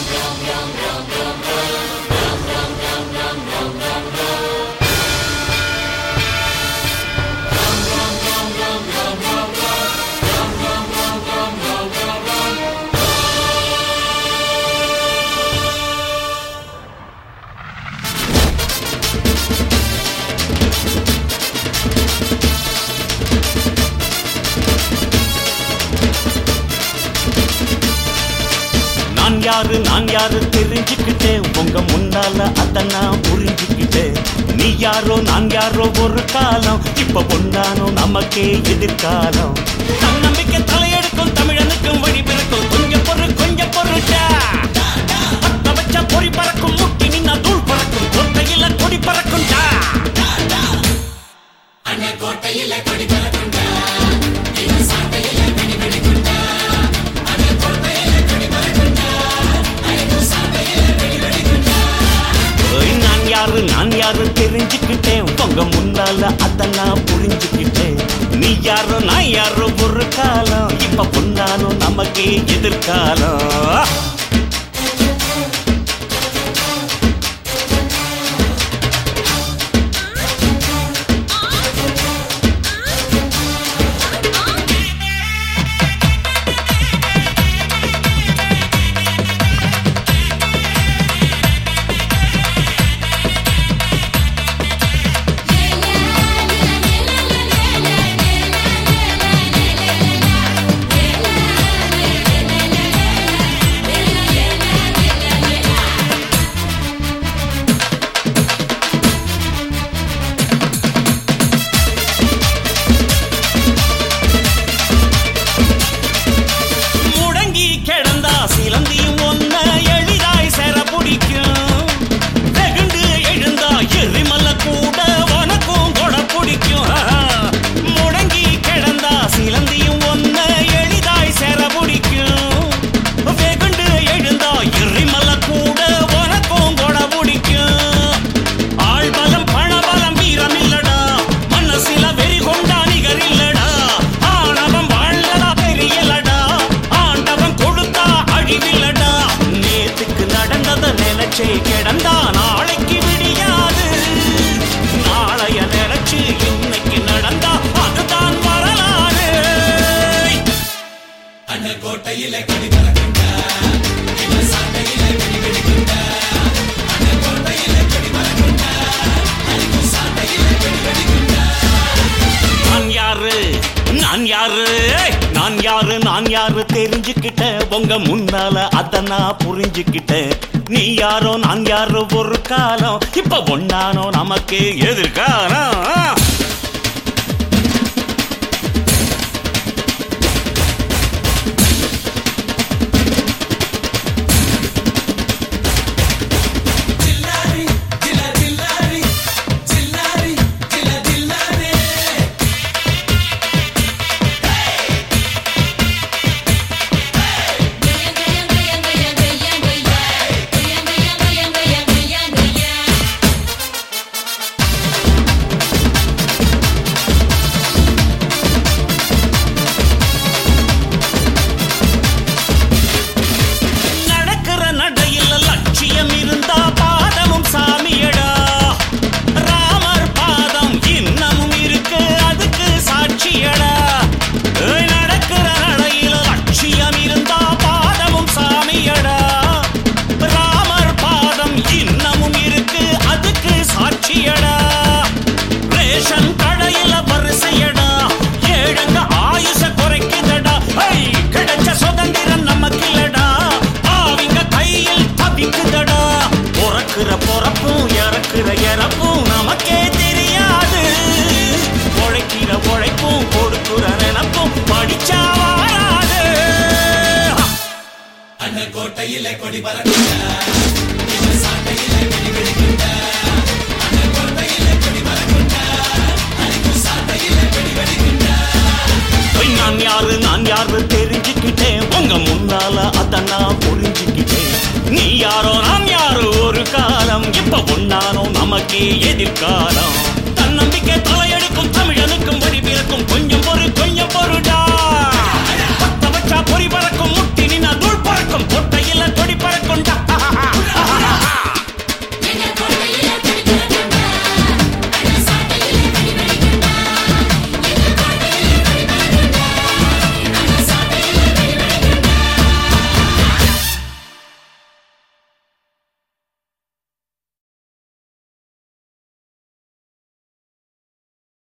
நான் யாரு தெரிஞ்சுக்கிட்டேன் உங்க முன்னால அத நான் புரிஞ்சுக்கிட்டேன். நீ யாரோ நான் யாரோ ஒரு காலம், இப்ப பொன்னானோ நமக்கே எதிர்காலம். தன்னம்பிக்கை தலையெடுக்கும் தமிழனுக்கும் வழி பிறக்கும். கொஞ்சம் பொருட்டா பத்த வச்ச பொறி பறக்கும். முட்டி நின்னா தூள் பறக்கும். கோட்டையில கொடி பறக்கும்டா. கோட்டையில கொடி பறக்கும்டா. நான் யாரு தெரிஞ்சுக்கிட்டேன் உங்க முன்னால அத நான் புரிஞ்சுக்கிட்டேன். நீ யாரோ நான் யாரோ ஒரு காலம், இப்ப பொன்னாலும் நமக்கே எதிர்காலம். கிடந்தா நாளைக்கு விடியாது. நாளைய நினைச்சு இன்னைக்கு நடந்தா அதுதான் வரலாறு. அண்ணன் கோட்டையில கொடி பறக்குண்டா. சாட்டையில வெடி வெடிக்குண்டா. அண்ணன் கோட்டையில கொடி பறக்குண்டா. சாட்டையில வெடி வெடிக்குண்டா. நான் யாரு தெரிஞ்சுக்கிட்ட உங்க முன்னால அத நான் புரிஞ்சுக்கிட்டேன். நீ யாரோ நான் யாரோ ஒரு காலம், இப்ப ஒன்னானோ நமக்கு எதிர்காலம். இறப்பும் நமக்கே தெரியாது. உழைக்கிற உழைப்பும் கொடுக்குற நினப்பும் படிச்சா வாராது. அண்ணன் கோட்டையில கொடி பறக்குண்டா. சாட்டையில வெடி வெடிக்குண்டா. அண்ணன் கோட்டையில கொடி பறக்குண்டா. சாட்டையில வெடி வெடிக்குண்டா. நான் யாரு தெரிஞ்சுக்கிட்டேன் உங்க முன்னால அத நான் புரிஞ்சுக்கிட்டேன். நீ யாரோ நான் யாரோ ஒரு காலம், இப்ப ஒன்னானோ நமக்கே எதிர்காலம்.